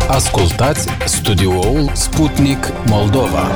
Ascultați studioul Sputnik Moldova.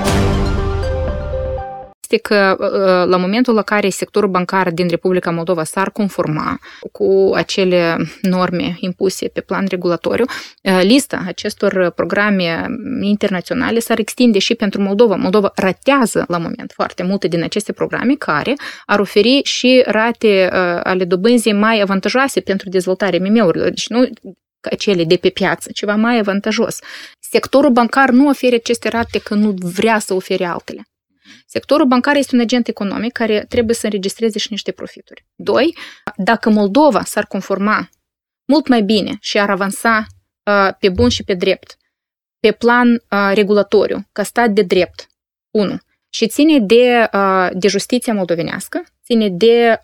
Este că la momentul la care sectorul bancar din Republica Moldova s-ar conforma cu acele norme impuse pe plan regulatoriu, lista acestor programe internaționale s-ar extinde și pentru Moldova. Moldova ratează la moment foarte multe din aceste programe care ar oferi și rate ale dobânzii mai avantajoase pentru dezvoltarea IMM-urilor. Deci nu cele de pe piață, ceva mai avantajos. Sectorul bancar nu oferă aceste rate că nu vrea să ofere altele. Sectorul bancar este un agent economic care trebuie să înregistreze și niște profituri. 2. Dacă Moldova s-ar conforma mult mai bine și ar avansa pe bun și pe drept, pe plan regulatoriu, ca stat de drept, 1. Și ține de justiția moldovenească, ține de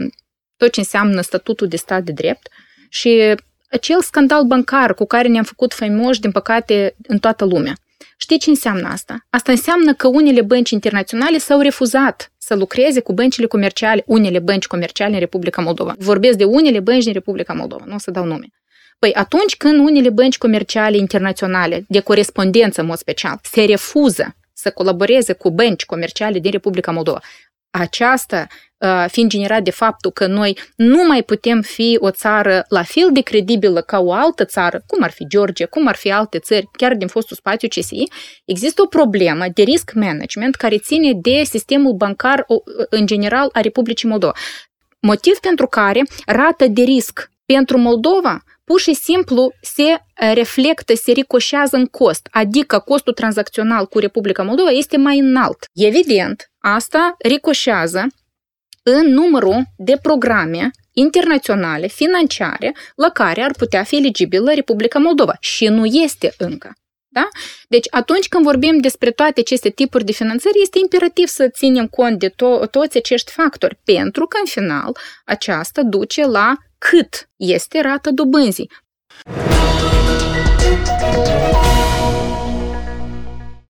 tot ce înseamnă statutul de stat de drept și acel scandal bancar cu care ne-am făcut faimoși, din păcate, în toată lumea. Știi ce înseamnă asta? Asta înseamnă că unele bănci internaționale s-au refuzat să lucreze cu băncile comerciale, unele bănci comerciale în Republica Moldova. Vorbesc de unele bănci din Republica Moldova, nu o să dau nume. Păi atunci când unele bănci comerciale internaționale, de corespondență în mod special, se refuză să colaboreze cu bănci comerciale din Republica Moldova, aceasta fiind generat de faptul că noi nu mai putem fi o țară la fel de credibilă ca o altă țară, cum ar fi Georgia, cum ar fi alte țări, chiar din fostul spațiu CSI, există o problemă de risk management care ține de sistemul bancar în general a Republicii Moldova. Motiv pentru care rata de risc pentru Moldova pur și simplu se reflectă, se ricoșează în cost, adică costul tranzacțional cu Republica Moldova este mai înalt. Evident, asta ricoșează în numărul de programe internaționale, financiare, la care ar putea fi eligibilă Republica Moldova și nu este încă. Da? Deci atunci când vorbim despre toate aceste tipuri de finanțări, este imperativ să ținem cont de toți acești factori, pentru că în final aceasta duce la cât este rata dobânzii.